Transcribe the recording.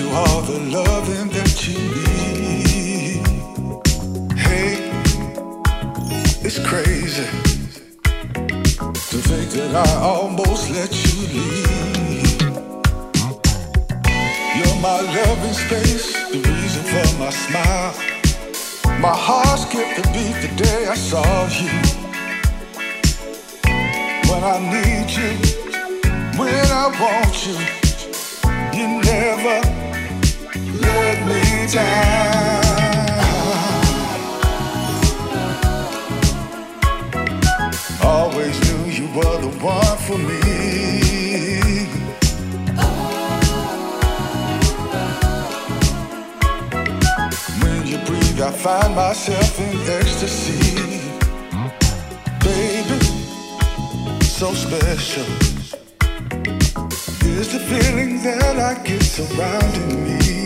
all the loving that you need. Hey, it's crazy to think that I almost let you leave. You're my loving space, the reason for my smile. My heart skipped a beat the day I saw you. When I need you, when I want you, you never let me down. Always knew you were the one for me. When you breathe, I find myself in ecstasy. Baby, so special is the feeling that I get surrounding me.